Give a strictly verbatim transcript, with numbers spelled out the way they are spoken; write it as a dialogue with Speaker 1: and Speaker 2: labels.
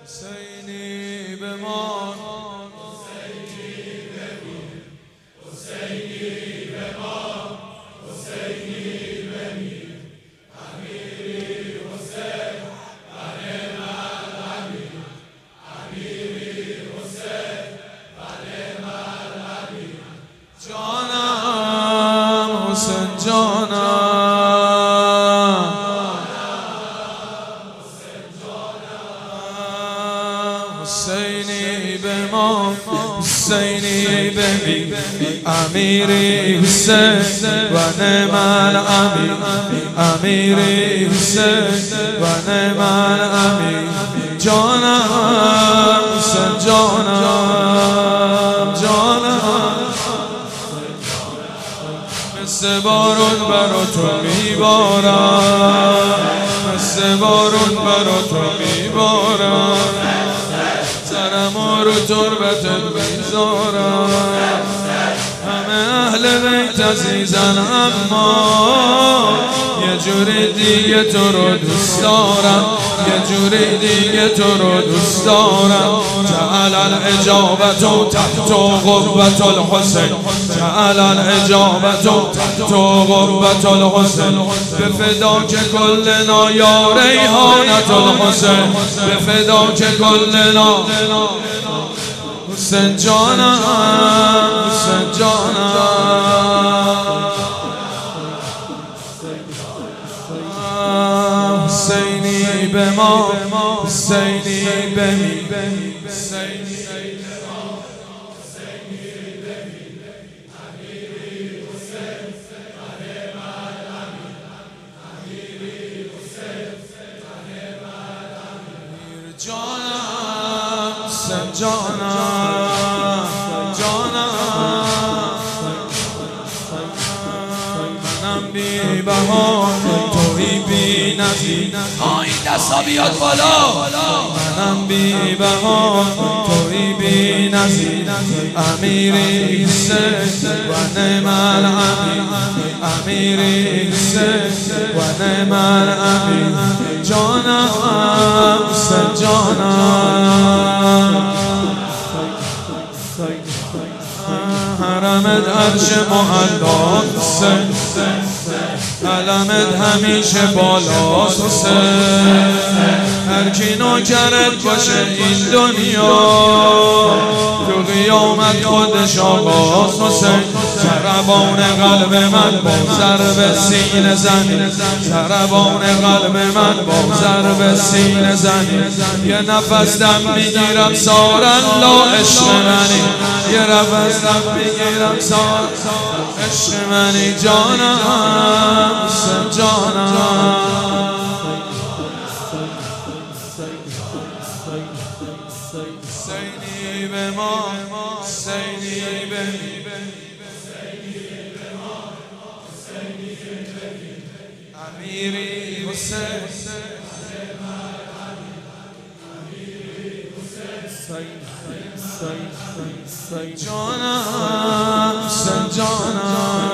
Speaker 1: حسینی بمان،
Speaker 2: حسینی بمیر، حسینی بمان، حسینی بمیر. امیری حسین بنعم الامیر، امیری حسین بنعم الامیر.
Speaker 1: جانم حسین جانم، حسینی بمان، حسینی بمیر. امیری حسین و نعم الامیر، امیری حسین و نعم الامیر. جانم حسین جانم، جانم مثل بارون برا تو میبارم، مثل بارون برا تو میبارم. سرمو رو تربتت میذارم. همه اهل بیت عزیزن اما یه جوری دیگه تو رو دوست دارم، یه جوری دیگه تو رو دوست دارم. جعل الاجابت تحت قربت الحسین، جعل الاجابت تحت قربت الحسین. به فدا که کلنا یا ریحانت الحسین، به فدا که کلنا حسین جانم، حسین جانم. حسینی بمان، حسینی بمیر. جانم حسین جانم، جانم منم بی بهار توی بی نظیر.
Speaker 2: این دستا بیاد بالا.
Speaker 1: منم بی بهار توی بی نظیر. امیری حسین و نعم الامیر، امیری حسین و نعم الامیر. جانم حسین جانم، حرمت عرش معلاست حسین، علمت همیشه بالاست حسین. هر کی نوکرت باشه این دنیا تو قیامت خودش آقاست حسین. ضربان قلب من با ضرب سینه زنی، ضربان قلب من با ضرب سینه زنی. یه نفس دم میگیرم سار الله عشق منی، یه نفس دم میگیرم سار عشق منی. جانم حسین جانم، حسینی بمان، حسینی بمیر. امیری حسین، جانم حسین جانم.